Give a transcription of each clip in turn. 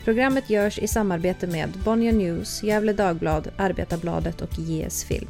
Programmet görs i samarbete med Bonnier News, Gävle Dagblad, Arbetarbladet och JS Film.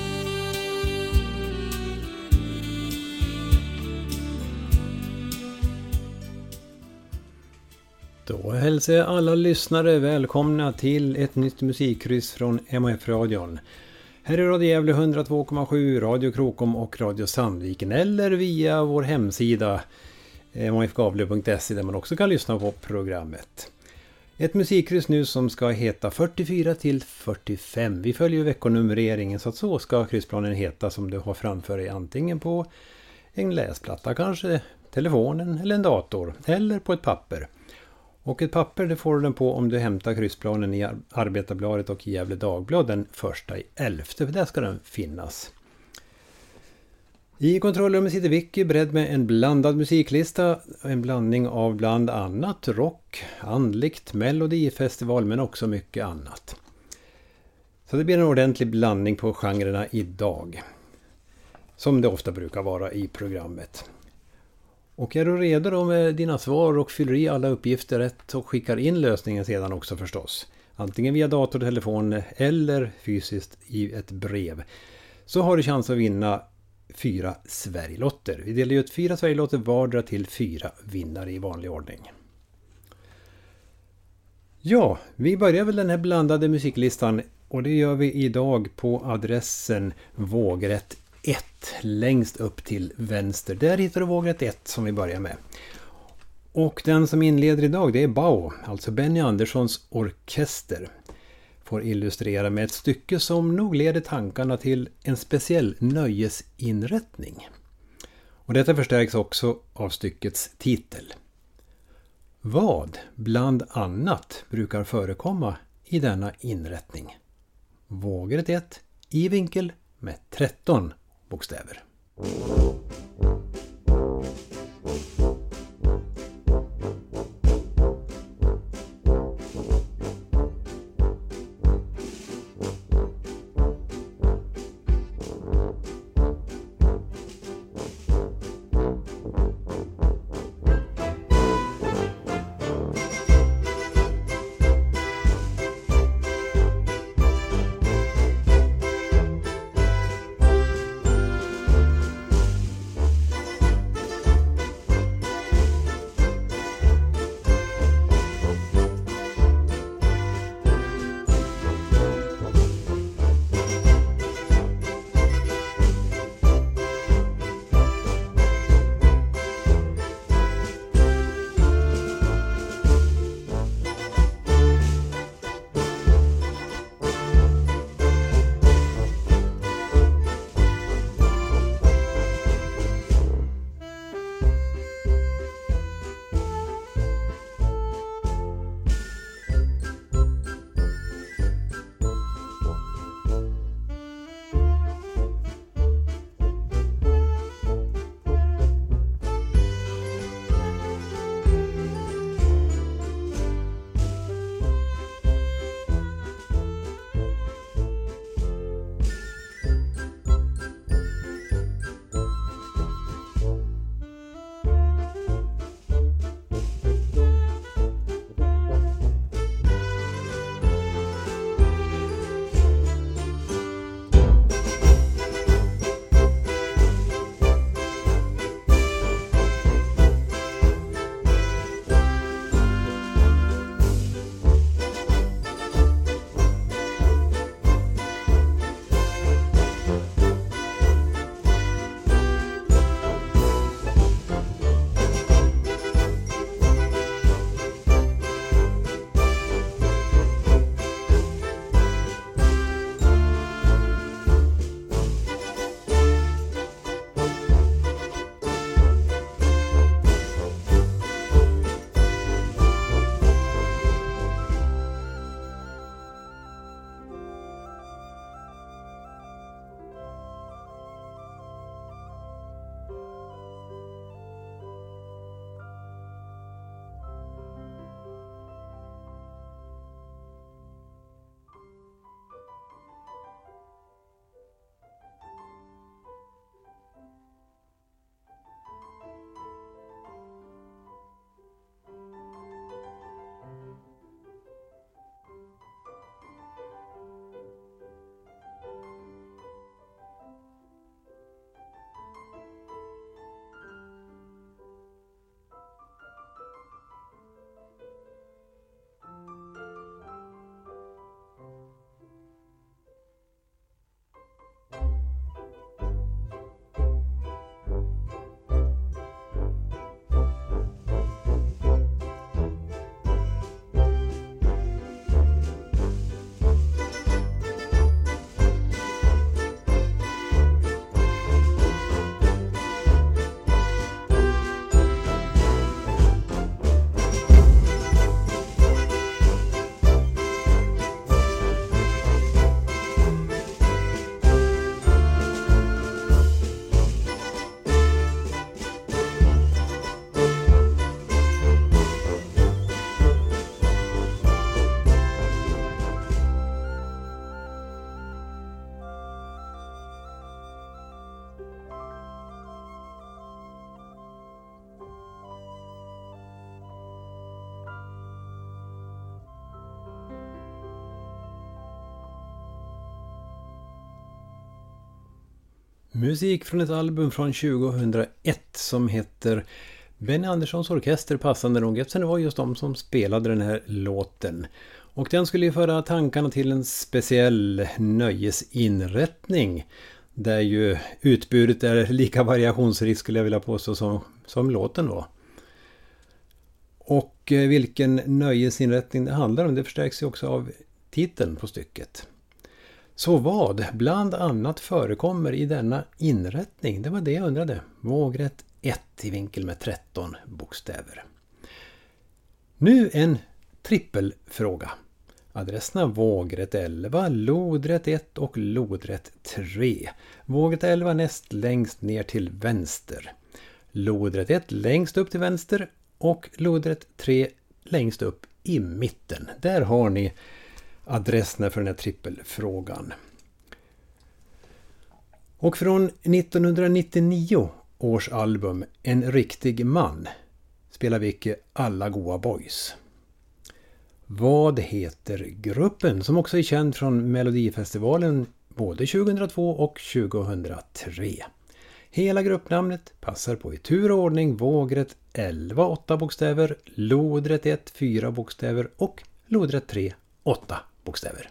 Då hälsar jag alla lyssnare välkomna till ett nytt musikkryss från MHF-radion. Här är Radio Gävle 102,7, Radio Krokom och Radio Sandviken eller via vår hemsida mhfgavle.se där man också kan lyssna på programmet. Ett musikkryss nu som ska heta 44 till 45. Vi följer veckonumreringen så att så ska kryssplanen heta som du har framför dig antingen på en läsplatta, kanske telefonen eller en dator eller på ett papper. Och ett papper det får du den på om du hämtar kryssplanen i Arbetarbladet och i Gävle Dagblad den 1/11. För där ska den finnas. I kontrollrummet sitter Vicky beredd med en blandad musiklista. En blandning av bland annat rock, andligt, melodifestival men också mycket annat. Så det blir en ordentlig blandning på genrerna idag. Som det ofta brukar vara i programmet. Och är du redo då med dina svar och fyller i alla uppgifter rätt och skickar in lösningen sedan också förstås. Antingen via dator, telefon eller fysiskt i ett brev. Så har du chans att vinna 4 Sverigelotter. Vi delar ut 4 Sverigelotter vardera till 4 vinnare i vanlig ordning. Ja, vi börjar väl den här blandade musiklistan och det gör vi idag på adressen vågrätt 1 längst upp till vänster. Där hittar du vågrätt 1 som vi börjar med. Och den som inleder idag det är Bao, alltså Benny Anderssons orkester. Får illustrera med ett stycke som nog leder tankarna till en speciell nöjesinrättning. Och detta förstärks också av styckets titel. Vad bland annat brukar förekomma i denna inrättning? Vågrätt 1 i vinkel med 13 bokstäver. Musik från ett album från 2001 som heter Benny Anderssons orkester, passande nog, eftersom det var just de som spelade den här låten. Och den skulle ju föra tankarna till en speciell nöjesinrättning där ju utbudet är lika variationsrikt, skulle jag vilja påstå, som låten var. Och vilken nöjesinrättning det handlar om, det förstärks ju också av titeln på stycket. Så vad bland annat förekommer i denna inrättning? Det var det jag undrade. Vågrätt 1 i vinkel med 13 bokstäver. Nu en trippelfråga. Adresserna vågrätt 11, lodrätt 1 och lodrätt 3. Vågrätt 11 näst längst ner till vänster. Lodrätt 1 längst upp till vänster och lodrätt 3 längst upp i mitten. Där har ni adresserna för den här trippelfrågan. Och från 1999 års album En riktig man spelar vi Alla goa boys. Vad heter gruppen som också är känd från Melodifestivalen både 2002 och 2003? Hela gruppnamnet passar på i tur och ordning vågrätt 11 8 bokstäver, lodrätt 1 4 bokstäver och lodrätt 3 8 bokstäver.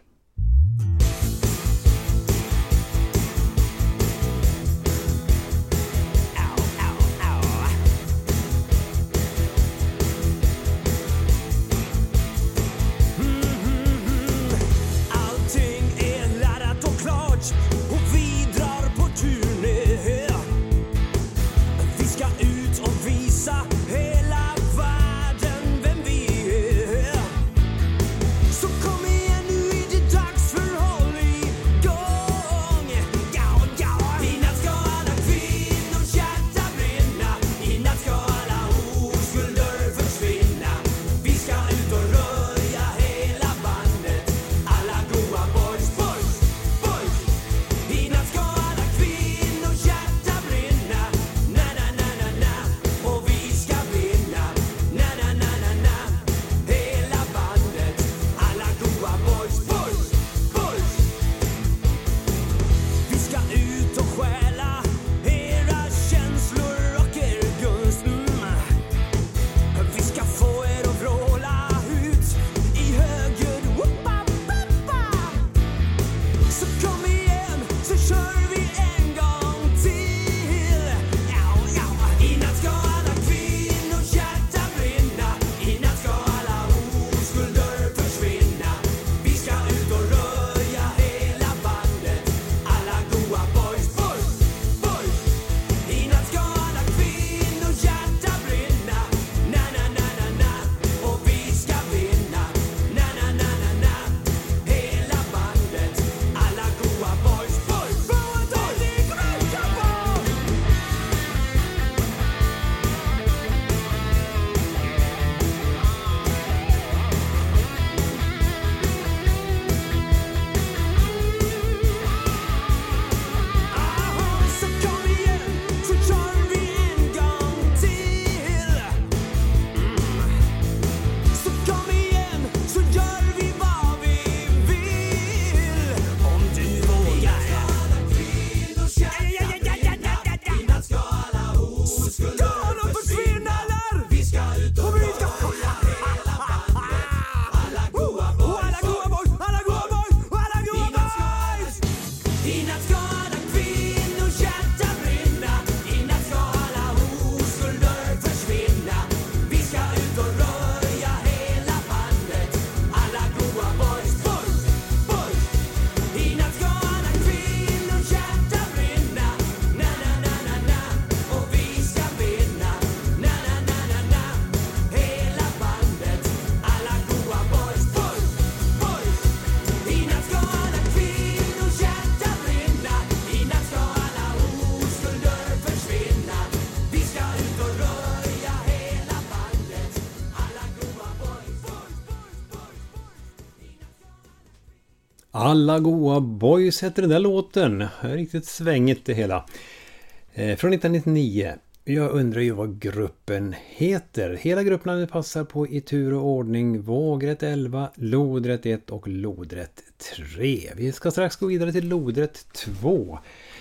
Alla goa boys heter den där låten. Riktigt svängigt det hela. Från 1999. Jag undrar ju vad gruppen heter. Hela gruppnamnet passar på i tur och ordning vågrätt 11, lodrätt 1 och lodrätt 3. Vi ska strax gå vidare till lodrätt 2.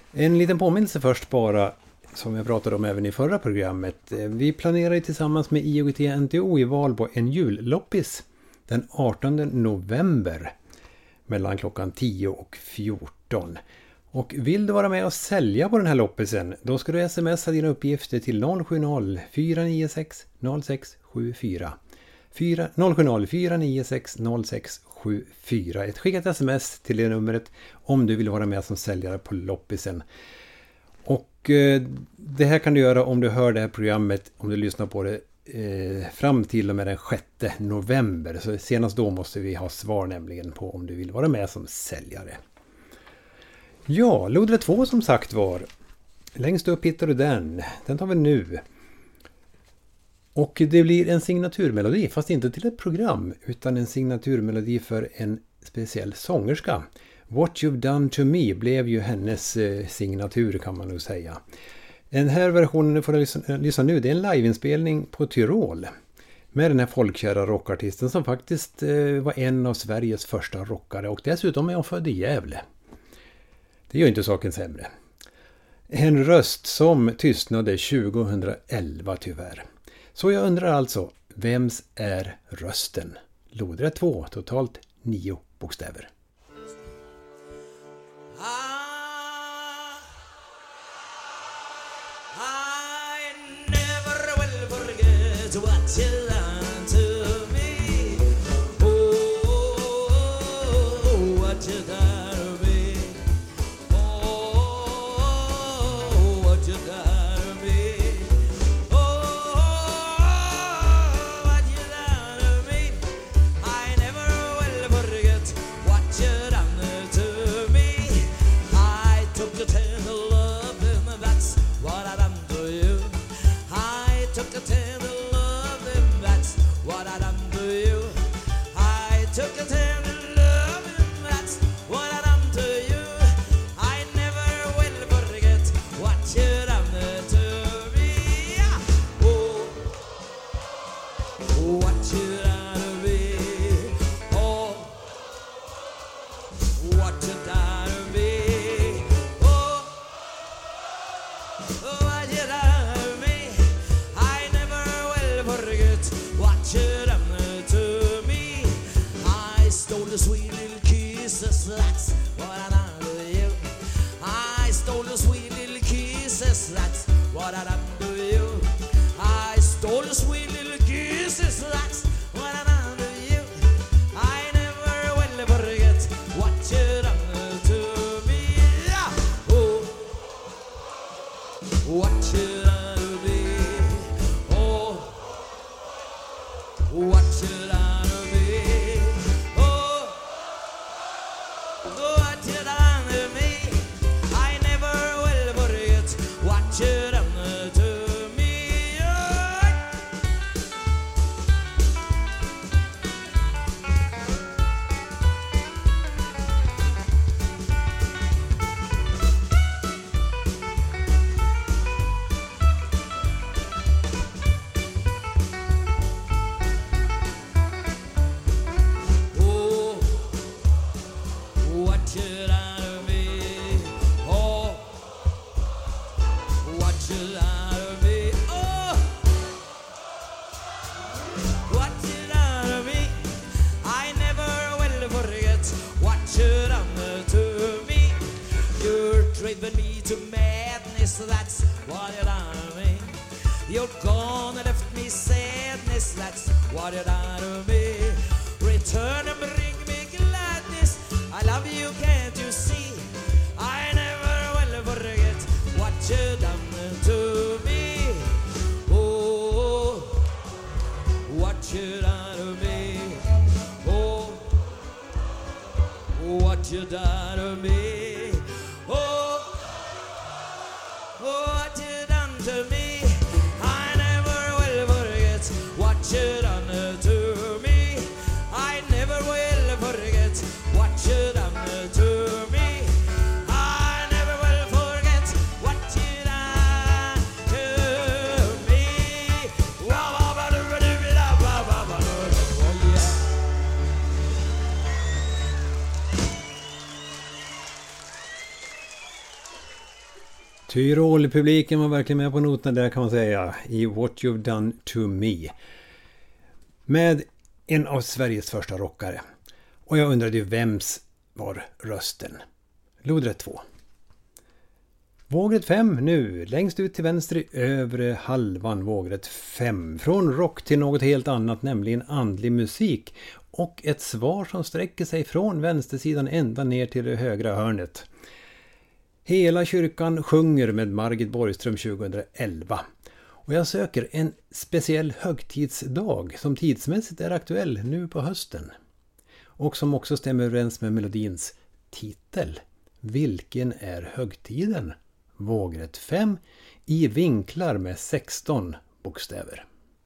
En liten påminnelse först bara, som jag pratade om även i förra programmet. Vi planerar ju tillsammans med IOGT-NTO i Valbo en julloppis den 18 november mellan klockan 10 och 14. Och vill du vara med och sälja på den här loppisen, då ska du smsa dina uppgifter till 070 496 0674. 070 496 0674. Ett skickat sms till det numret om du vill vara med som säljare på loppisen. Och det här kan du göra om du hör det här programmet, om du lyssnar på det fram till och med den 6 november. Så senast då måste vi ha svar nämligen på om du vill vara med som säljare. Ja, lodrätt 2 som sagt var. Längst upp hittar du den. Den tar vi nu. Och det blir en signaturmelodi, fast inte till ett program, utan en signaturmelodi för en speciell sångerska. What You've Done To Me blev ju hennes signatur, kan man nog säga. Den här versionen får du lyssna nu, det är en liveinspelning på Tyrol. Med den här folkkära rockartisten som faktiskt var en av Sveriges första rockare. Och dessutom är hon född i Gävle. Det gör inte saken sämre. En röst som tystnade 2011 tyvärr. Så jag undrar alltså, vems är rösten? Lodrätt 2, totalt 9 bokstäver. I never will forget what you done to me. Oh, what you done to me. Oh, what you done to me. Oh, what you done to me. I never will forget what you done to me. I took your tender love and that's what I done to you. I took your tender love and that's what I done to you. I took your tender love and that's what I done to you. I never will forget what you done to me. Oh, what you done to me. Oh, what you done to me. Oh, what you done to me. I never will forget what you done to me. I stole the sweet little kisses, that's what I done to you. I stole the sweet little kisses, that's what I done to you. I stole the sweet little kisses, that's what I done to you. I never will forget what you done to me. Oh, what you done to me. Oh, what you done to me. Oh, what you done to me. I never will forget what you done to me. Oh, what you done to me. Oh, what you done to me. Oh, what you done to me. I never will forget what you done to me. You're driving me to madness, that's what you done to me. You're gone and left me sadness, that's what you done to me. Return and bring me gladness, I love you, can't you see? I never will forget what you done to me. Oh, what you done to me. Oh, what you done to me. Oh, what you done to me. I never will forget what you done to me. I never will forget what you done to me. I never will forget what you done to me. Oh, yeah. Tyrol-publiken var verkligen med på noterna där kan man säga, i What You've Done To Me. Med en av Sveriges första rockare. Och jag undrade ju vems var rösten. Lodrätt 2. Vågrätt 5 nu, längst ut till vänster i övre halvan, vågrätt 5. Från rock till något helt annat, nämligen andlig musik. Och ett svar som sträcker sig från vänstersidan ända ner till det högra hörnet. Hela kyrkan sjunger med Margit Borgström 2011. Och jag söker en speciell högtidsdag som tidsmässigt är aktuell nu på hösten. Och som också stämmer överens med melodins titel. Vilken är högtiden? Vågrätt 5 i vinklar med 16 bokstäver.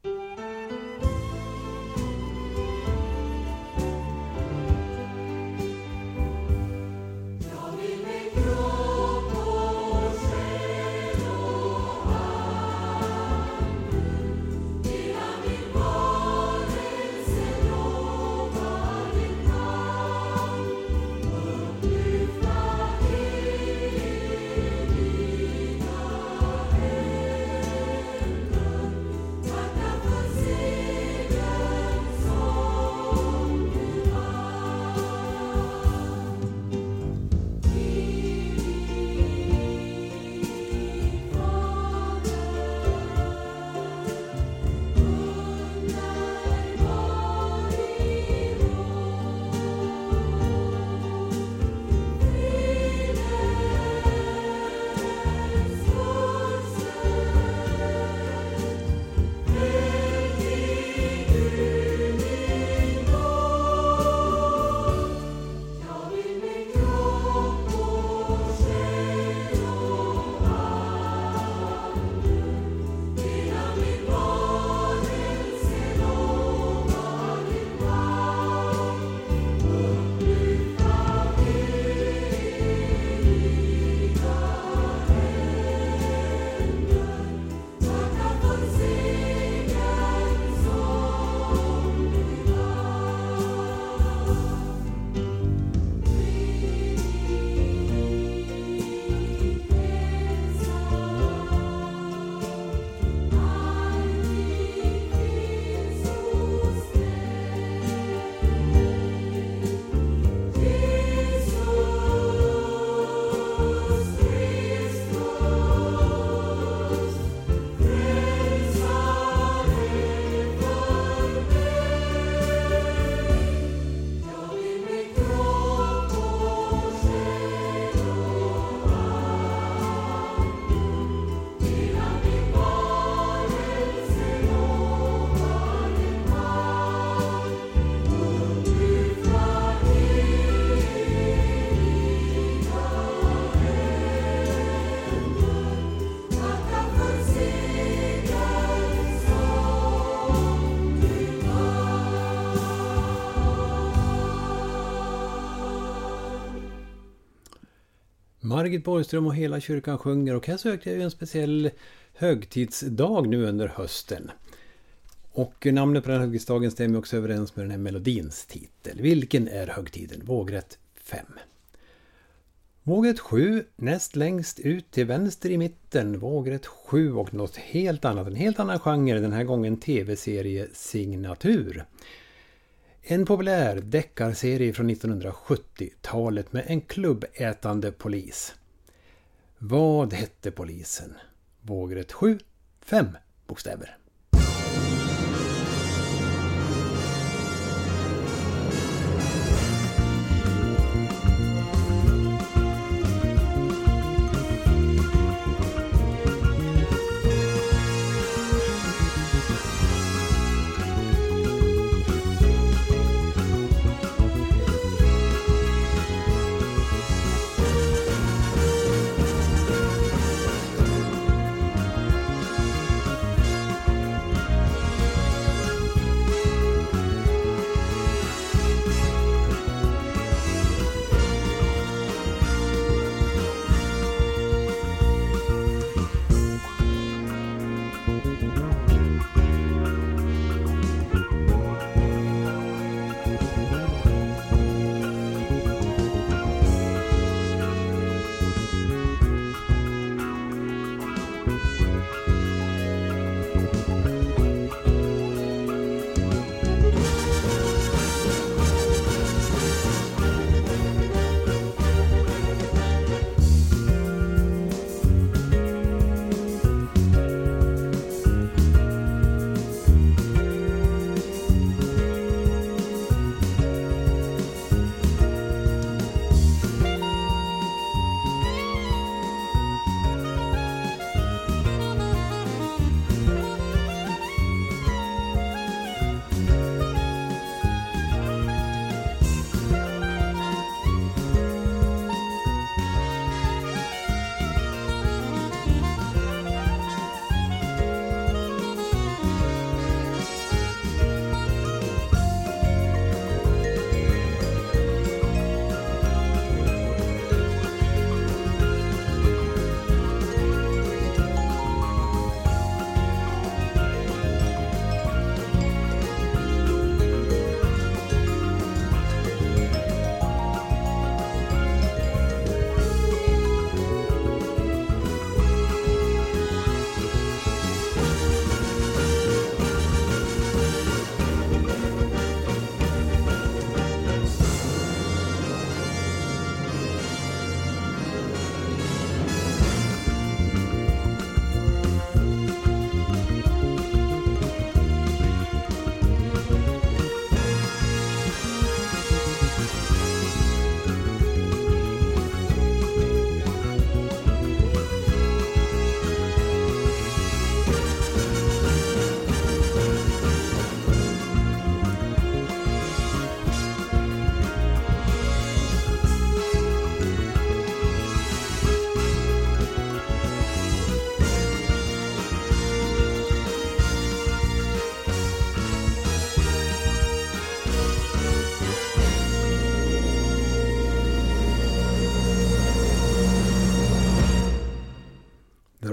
Margit Borgström och hela kyrkan sjunger, och här sökte jag ju en speciell högtidsdag nu under hösten. Och namnet på den högtidsdagen stämmer också överens med den här melodins titel. Vilken är högtiden? Vågrätt 5. Vågrätt 7, näst längst ut till vänster i mitten. Vågrätt 7 och något helt annat. En helt annan genre, den här gången tv-serie Signatur. En populär deckarserie från 1970-talet med en klubbätande polis. Vad hette polisen? Vågrätt 7, 5 bokstäver.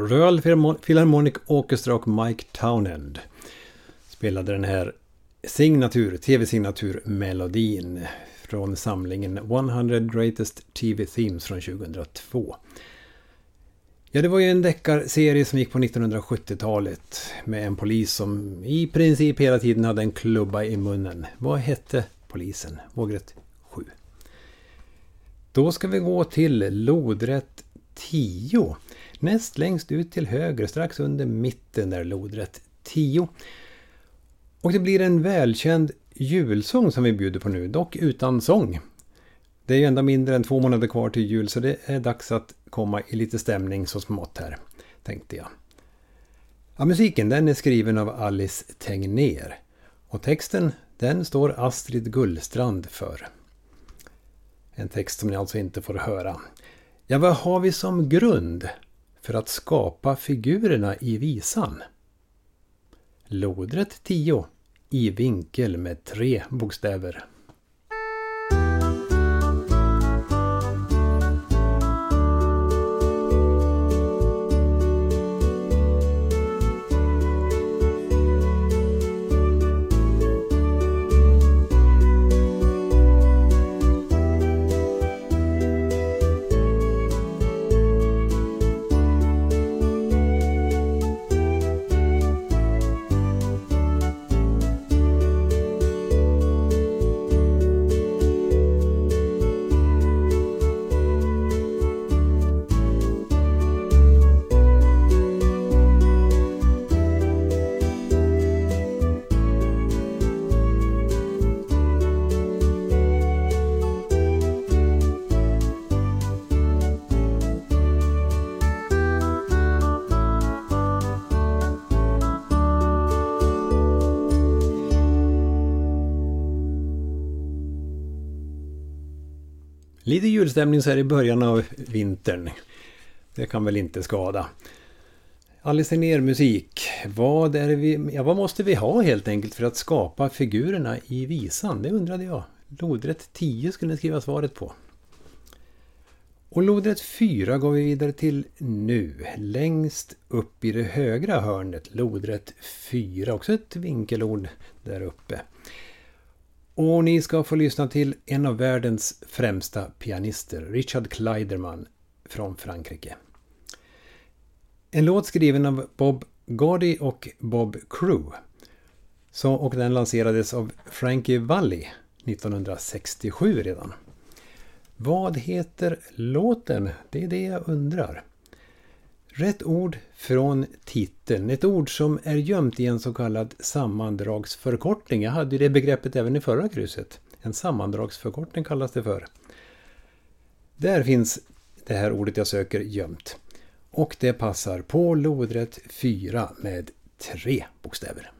Royal Philharmonic Orchestra och Mike Townend spelade den här tv-signaturmelodin från samlingen 100 Greatest TV Themes från 2002. Ja, det var ju en deckarserie som gick på 1970-talet med en polis som i princip hela tiden hade en klubba i munnen. Vad hette polisen? Vågrätt 7. Då ska vi gå till lodrätt 10. Näst längst ut till höger, strax under mitten där lodrätt 10. Och det blir en välkänd julsång som vi bjuder på nu, dock utan sång. Det är ju ändå mindre än 2 månader kvar till jul, så det är dags att komma i lite stämning så smått här, tänkte jag. Ja, musiken den är skriven av Alice Tegnér och texten den står Astrid Gullstrand för. En text som ni alltså inte får höra. Ja, vad har vi som grund för att skapa figurerna i visan? Lodrätt 10 i vinkel med 3 bokstäver. Lite julstämning så här i början av vintern. Det kan väl inte skada. Alice Tegnér musik. Vad måste vi ha helt enkelt för att skapa figurerna i visan? Det undrade jag. Lodrätt 10 skulle ni skriva svaret på. Och lodrätt 4 går vi vidare till nu. Längst upp i det högra hörnet. Lodrätt 4. Också ett vinkelord där uppe. Och ni ska få lyssna till en av världens främsta pianister, Richard Clayderman från Frankrike. En låt skriven av Bob Gaudy och Bob Crew. Och den lanserades av Frankie Valli 1967 redan. Vad heter låten? Det är det jag undrar. Rätt ord från titeln. Ett ord som är gömt i en så kallad sammandragsförkortning. Jag hade ju det begreppet även i förra krysset. En sammandragsförkortning kallas det för. Där finns det här ordet jag söker gömt. Och det passar på lodrätt 4 med 3 bokstäver.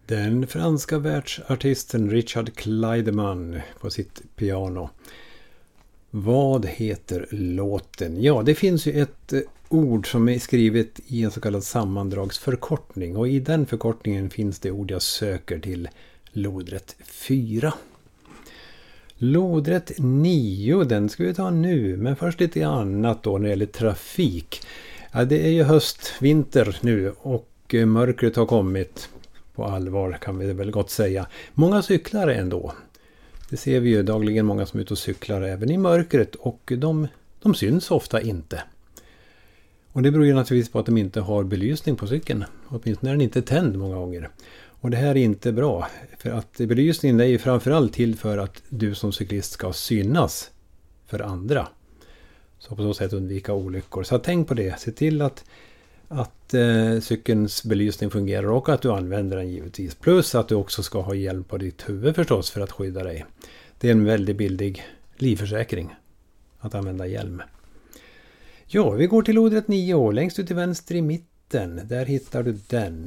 Den franska världsartisten Richard Clayderman på sitt piano. Vad heter låten? Ja, det finns ju ett ord som är skrivet i en så kallad sammandragsförkortning. Och i den förkortningen finns det ord jag söker till lodrätt 4. Lodrätt 9, den ska vi ta nu. Men först lite annat då när det gäller trafik. Ja, det är ju vinter nu och mörkret har kommit på allvar kan vi väl gott säga. Många cyklar ändå. Det ser vi ju dagligen många som är ute och cyklar även i mörkret och de syns ofta inte. Och det beror ju naturligtvis på att de inte har belysning på cykeln. Åtminstone är den inte tänd många gånger. Och det här är inte bra. För att belysningen är ju framförallt till för att du som cyklist ska synas för andra. Så på så sätt undvika olyckor. Så tänk på det. Se till att cykelns belysning fungerar och att du använder den givetvis. Plus att du också ska ha hjälm på ditt huvud förstås för att skydda dig. Det är en väldigt billig livförsäkring att använda hjälm. Ja, vi går till lodrätt 9. Längst ut till vänster i mitten. Där hittar du den.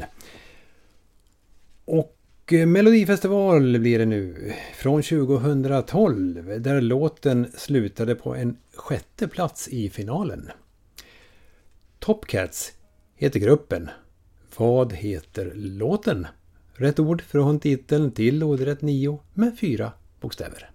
Och Melodifestival blir det nu från 2012 där låten slutade på en 6:e plats i finalen. Top Cats heter gruppen. Vad heter låten? Rätt ord från titeln till lodrätt 9 med 4 bokstäver.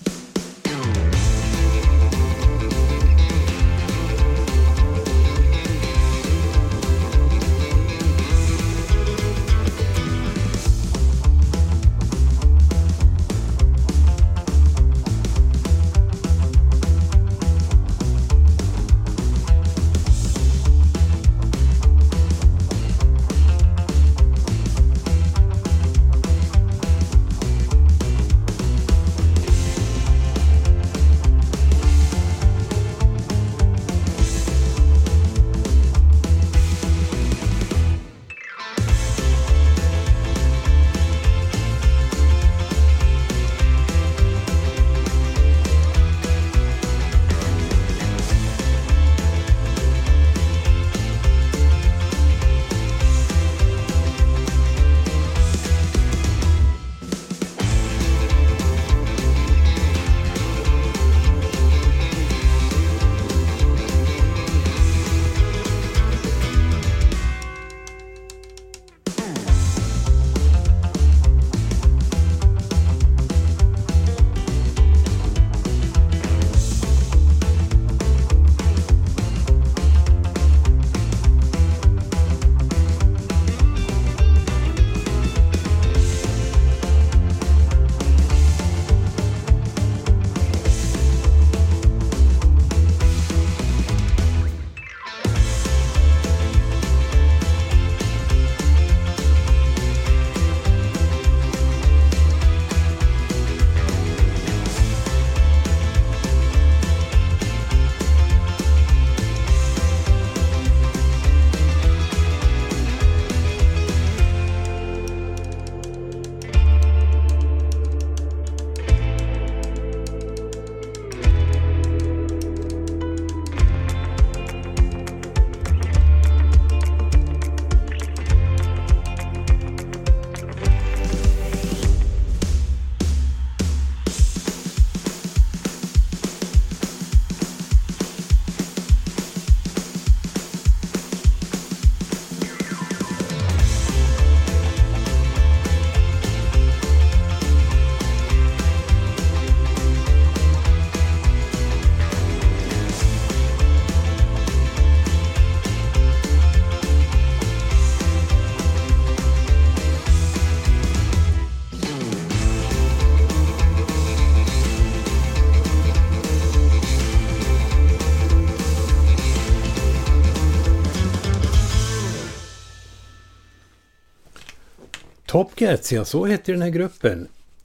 Top Cats, ja, så heter den här gruppen.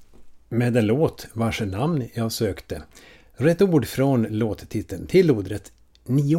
Med en låt vars namn jag sökte. Rätt ord från låttiteln till lodrätt 9.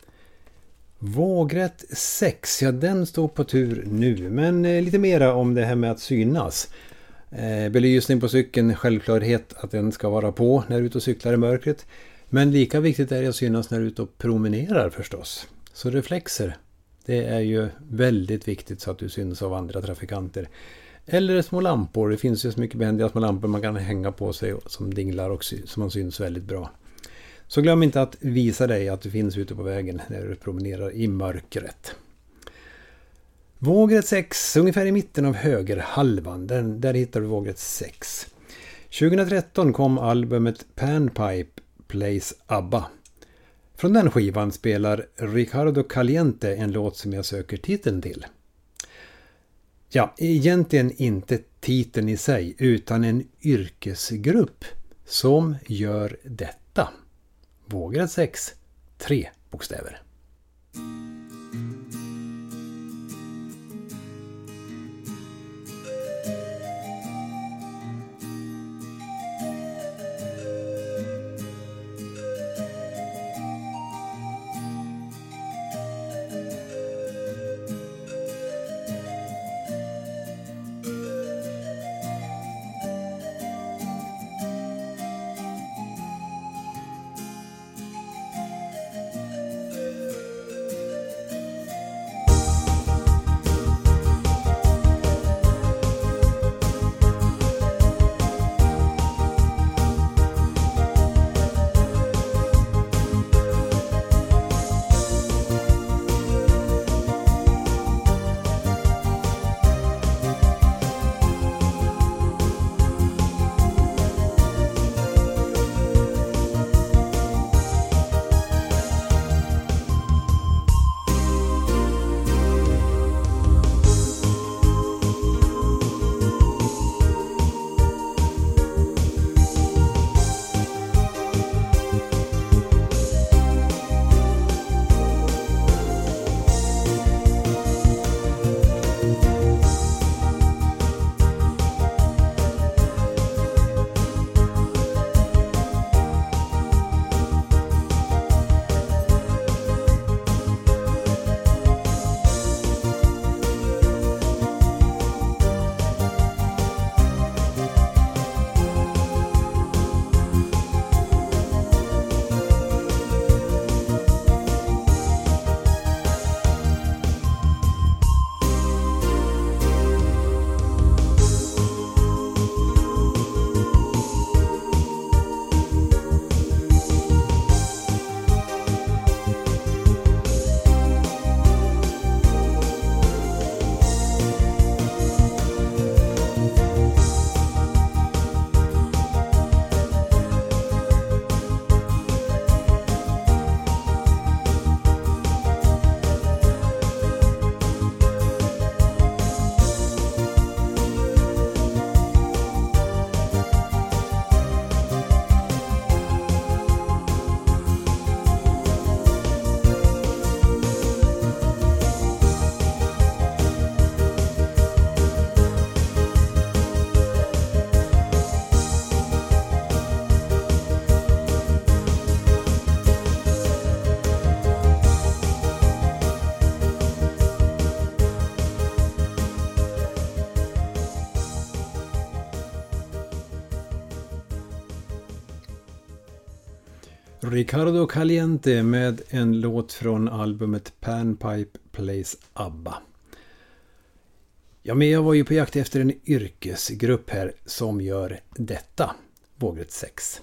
Vågrätt 6, ja den står på tur nu. Men lite mera om det här med att synas. Belysning på cykeln, självklarhet att den ska vara på när du är ute och cyklar i mörkret. Men lika viktigt är det att synas när du är ute och promenerar förstås. Så reflexer, det är ju väldigt viktigt så att du syns av andra trafikanter. Eller små lampor. Det finns ju så mycket behändiga små lampor man kan hänga på sig som dinglar och som man syns väldigt bra. Så glöm inte att visa dig att det finns ute på vägen när du promenerar i mörkret. Vågrätt 6, ungefär i mitten av högerhalvan. Där hittar du vågrätt 6. 2013 kom albumet Panpipe Plays ABBA. Från den skivan spelar Ricardo Caliente en låt som jag söker titeln till. Ja, egentligen inte titeln i sig utan en yrkesgrupp som gör detta. Vågrätt 6, 3 bokstäver. Ricardo Caliente med en låt från albumet Panpipe Plays ABBA. Ja, men jag var ju på jakt efter en yrkesgrupp här som gör detta. Vågrätt 6.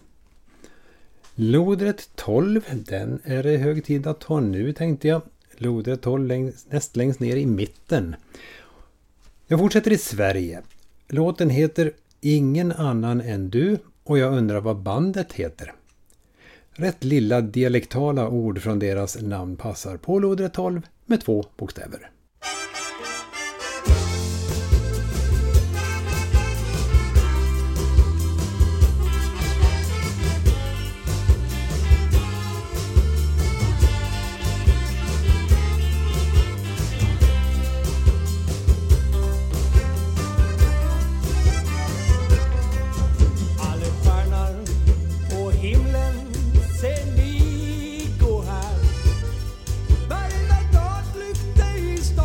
Lodrätt 12, den är det hög tid att ta nu, tänkte jag. Lodrätt 12 näst längst ner i mitten. Jag fortsätter i Sverige. Låten heter Ingen annan än du och jag undrar vad bandet heter. Rätt lilla dialektala ord från deras namn passar på lodrätt 12 med 2 bokstäver. Varenda dag lykta i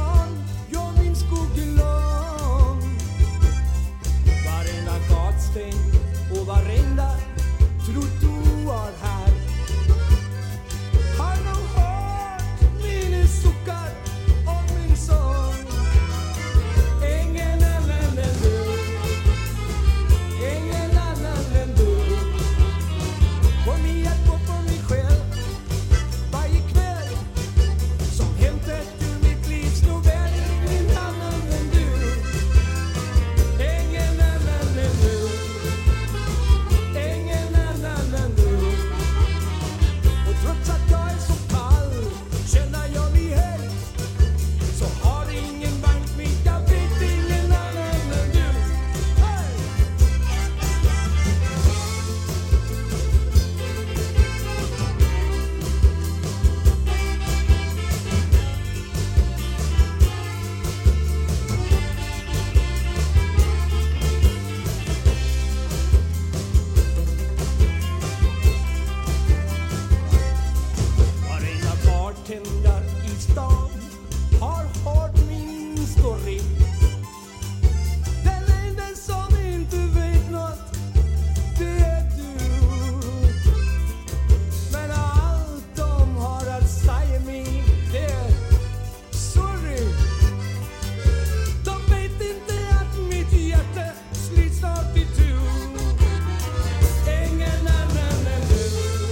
stan har hört min story. Den enda som inte vet något, det är du. Men allt de har att säga mig, det är sorry. De vet inte att mitt hjärta slits snart i tu. Ingen annan än du.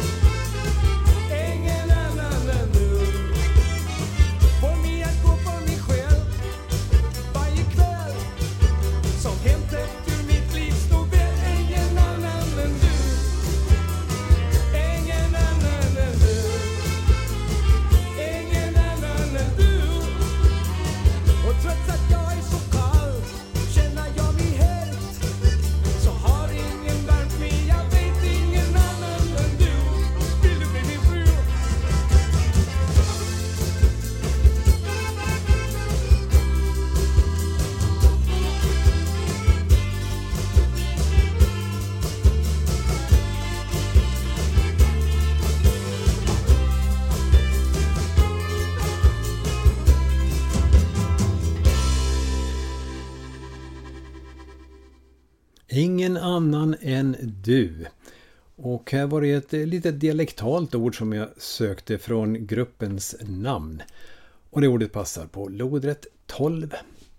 Ingen annan än du. Får mig att gå på mig själv varje kväll. Som hämtet ur mitt livs nobel. Ingen annan än du. Ingen annan än du. Ingen annan än du. Och trots att jag är så kall känner jag mig helt. Så har ingen värmt mig, jag vet ingen annan än du. Vill du bli min fru? Ingen annan än du. Och här var det ett litet dialektalt ord som jag sökte från gruppens namn. Och det ordet passar på lodrätt 12.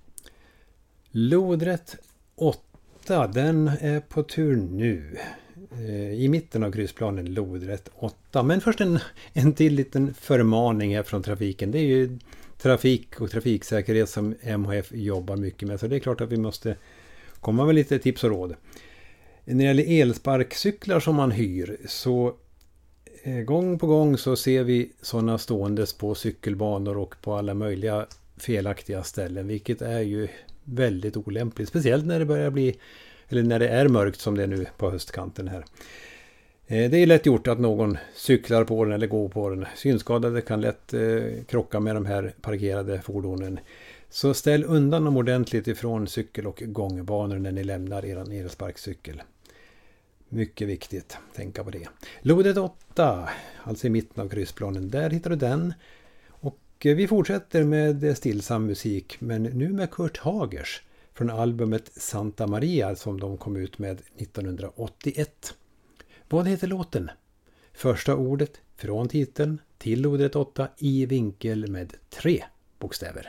Lodrätt 8, den är på tur nu. I mitten av kryssplanen lodrätt 8. Men först en till liten förmaning här från trafiken. Det är ju trafik och trafiksäkerhet som MHF jobbar mycket med. Så det är klart att vi måste komma med lite tips och råd. När det gäller elsparkcyklar som man hyr så gång på gång så ser vi sådana ståendes på cykelbanor och på alla möjliga felaktiga ställen, vilket är ju väldigt olämpligt, speciellt när det börjar bli, eller när det är mörkt som det är nu på höstkanten här. Det är lätt gjort att någon cyklar på den eller går på den. Synskadade kan lätt krocka med de här parkerade fordonen. Så ställ undan dem ordentligt ifrån cykel- och gångbanor när ni lämnar er elsparkcykel. Mycket viktigt, tänka på det. Lodrätt 8, alltså i mitten av kryssplanen, där hittar du den. Och vi fortsätter med stillsam musik, men nu med Kurt Hagers från albumet Santa Maria som de kom ut med 1981. Vad heter låten? Första ordet från titeln till lodrätt 8 i vinkel med 3 bokstäver.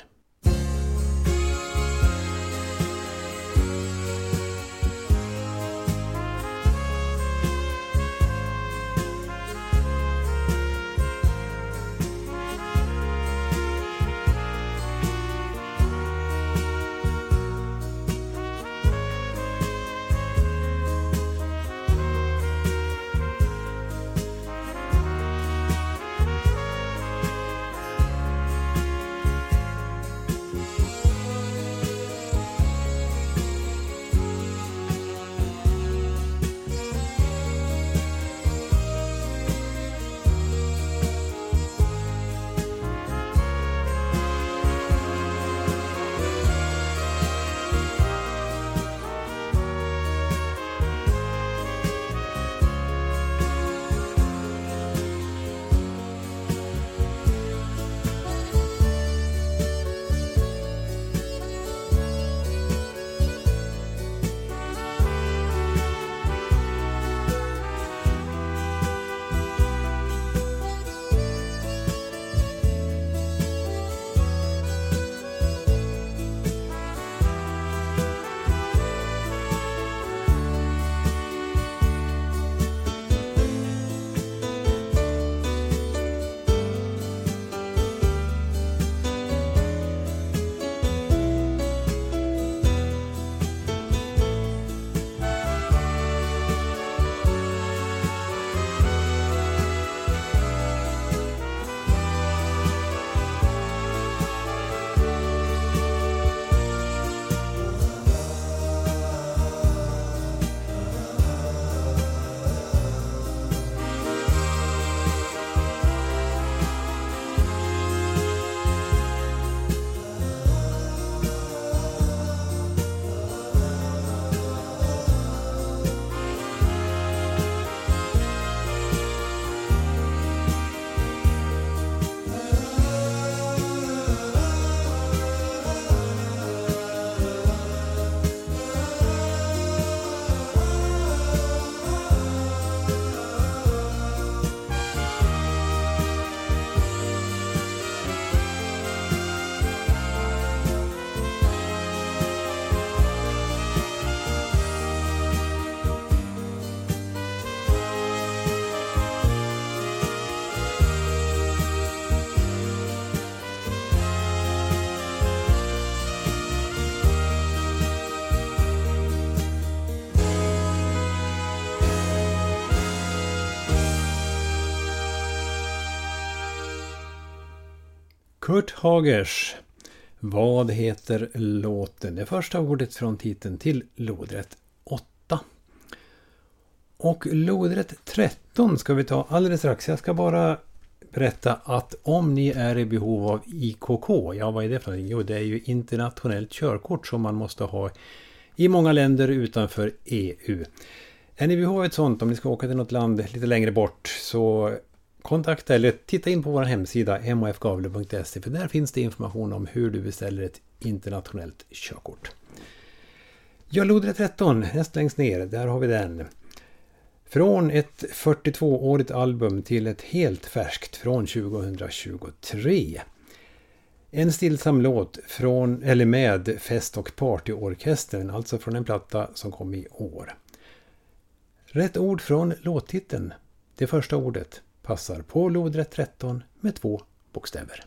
Kurt Hagers. Vad heter låten? Det första ordet från titeln till lodrätt 8. Och lodrätt 13 ska vi ta alldeles strax. Jag ska bara berätta att om ni är i behov av IKK, ja vad är det för någonting? Jo, det är ju internationellt körkort som man måste ha i många länder utanför EU. Är ni i behov av ett sånt, om ni ska åka till något land lite längre bort, så kontakta eller titta in på vår hemsida mofgavle.se, för där finns det information om hur du beställer ett internationellt körkort. Ja, lodrätt 13, näst längst ner, där har vi den. Från ett 42-årigt album till ett helt färskt från 2023. En stillsam låt från, eller med Fest- och partyorkestern, alltså från en platta som kom i år. Rätt ord från låttiteln. Det första ordet passar på lodrätt 13 med 2 bokstäver.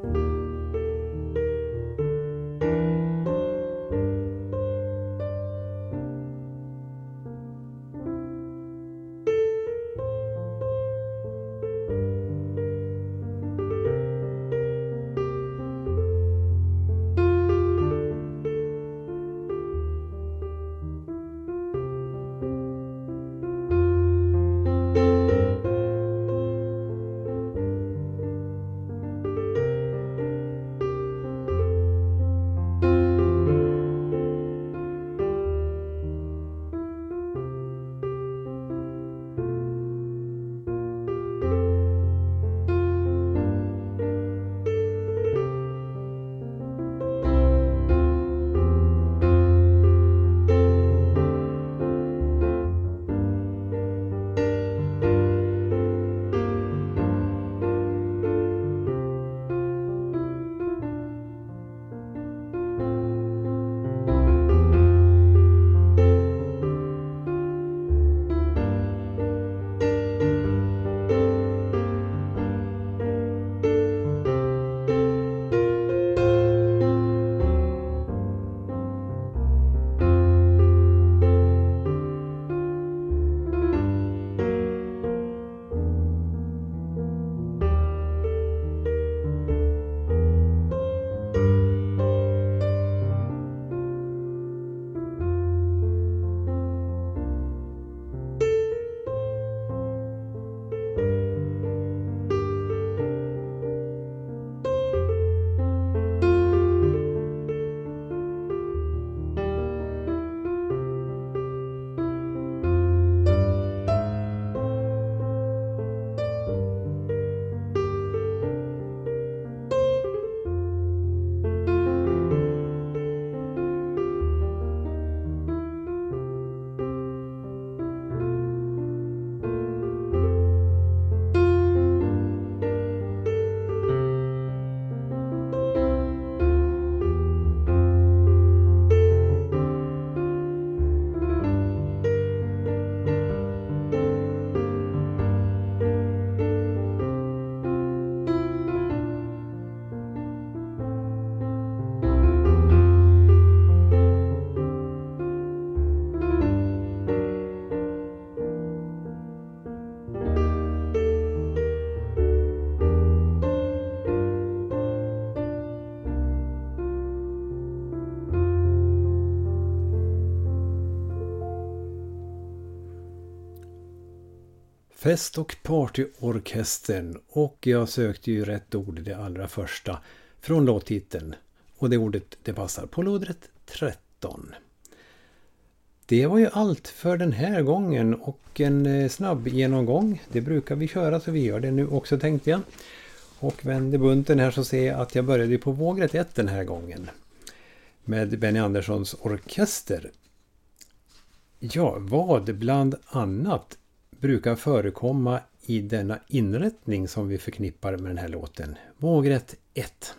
Fest- och partyorkestern, och jag sökte ju rätt ord, det allra första från låttiteln, och det ordet det passar på lodrätt 13. Det var ju allt för den här gången och en snabb genomgång, det brukar vi köra så vi gör det nu också tänkte jag. Och vände bunten här så ser jag att jag började på vågrätt 1 den här gången med Benny Anderssons orkester. Ja, vad bland annat brukar förekomma i denna inrättning som vi förknippar med den här låten. Vågrätt 1.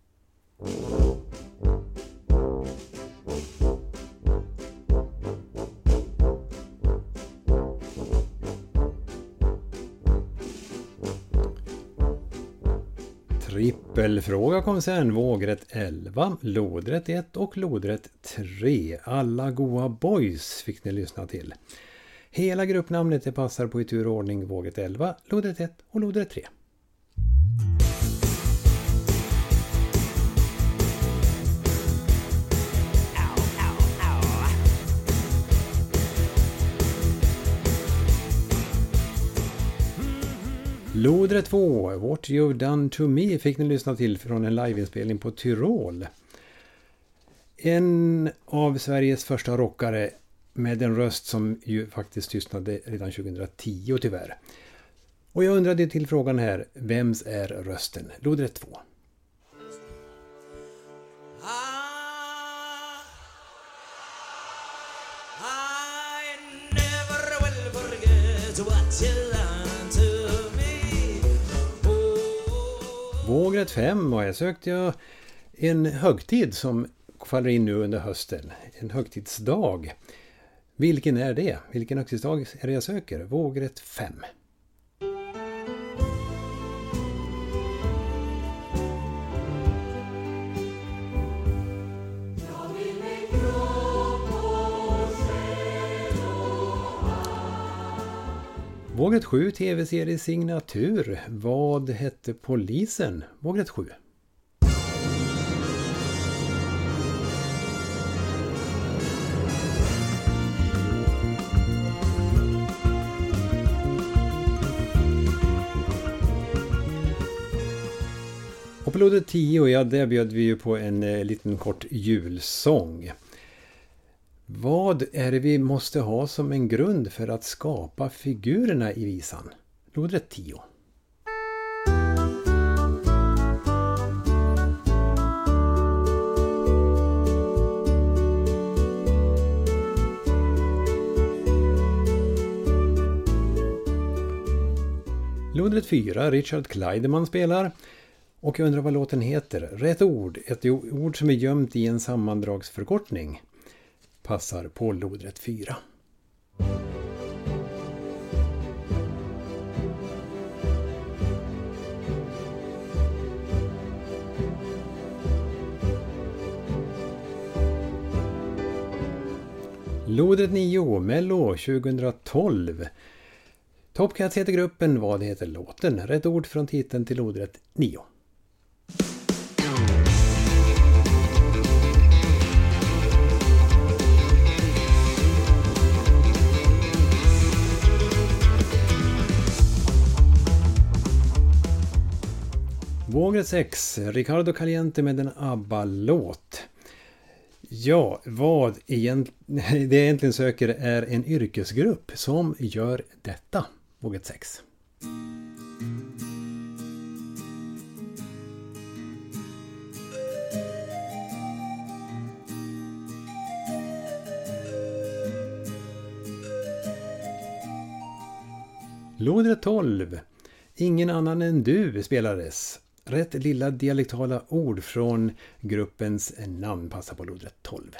Trippelfråga kom sen, vågrätt 11, lodrätt 1 och lodrätt 3. Alla goa boys fick ni lyssna till. Hela gruppnamnet det passar på i turordning vågrätt 11, lodrätt 1 och lodrätt 3. Lodrätt 2, What You've Done To Me fick ni lyssna till från en liveinspelning på Tyrol. En av Sveriges första rockare med en röst som ju faktiskt tystnade redan 2010 tyvärr. Och jag undrade till frågan här, vems är rösten? Lodrätt 2. Vågrätt 5, och här sökte jag en högtid som faller in nu under hösten. En högtidsdag. Vilken är det? Vilken högtidsdag är det jag söker? Vågrätt 5. Vågrätt 7, tv-serie Signatur. Vad hette polisen? Vågrätt 7. Och på lodrätt 10, ja, där bjöd vi ju på en liten kort julsång. Vad är det vi måste ha som en grund för att skapa figurerna i visan? Lodrätt 10. Lodrätt 4, Richard Kleiderman spelar. Och jag undrar vad låten heter. Rätt ord, ett ord som är gömt i en sammandragsförkortning. Passar på lodrätt 4. Lodrätt 9, Mello 2012. Top Cats heter gruppen, vad heter låten? Rätt ord från titeln till lodrätt 9. Vågrätt 6, Ricardo Caliente med en ABBA-låt. Ja, vad det jag egentligen söker är en yrkesgrupp som gör detta. Vågrätt 6. Lodrätt 12. Ingen annan än du spelades. Rätt lilla dialektala ord från gruppens namn passar på lodrätt 12.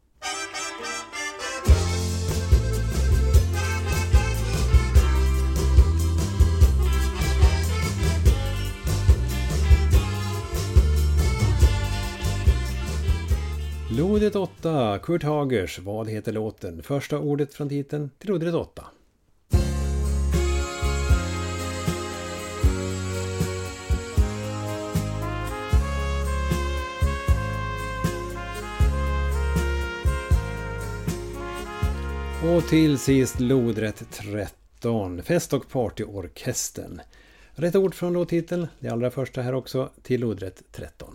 Lodrätt 8, Kurt Hagers, vad heter låten? Första ordet från titeln till lodrätt 8. Och till sist lodrätt 13, Fest- och partyorkestern. Rätt ord från låttiteln, det allra första här också, till lodrätt 13.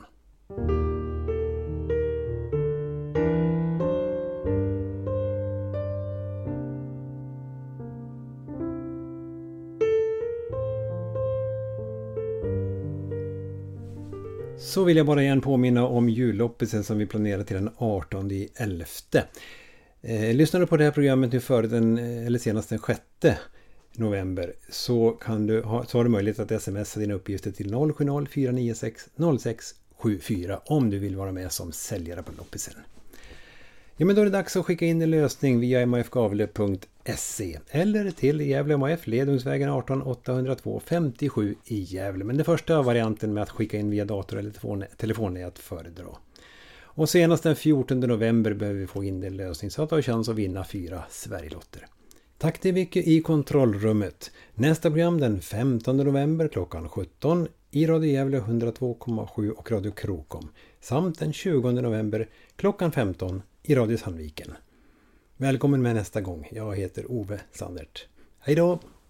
Så vill jag bara igen påminna om julloppisen som vi planerar till den 18/11. Lyssnar du på det här programmet nu före senast den 6 november så har du möjlighet att smsa dina uppgifter till 070 496 0674 om du vill vara med som säljare på loppisen. Ja, men då är det dags att skicka in en lösning via mafgavle.se eller till Gävle MAF, Ledungsvägen 18 802 57 i Gävle. Men den första varianten med att skicka in via dator eller telefon är att föredra. Och senast den 14 november behöver vi få in en lösning så att du har chans att vinna 4 Sverigelotter. Tack till Vicky i kontrollrummet. Nästa program den 15 november klockan 17 i Radio Gävle 102,7 och Radio Krokom. Samt den 20 november klockan 15 i Radio Sandviken. Välkommen med nästa gång. Jag heter Ove Sandert. Hej då!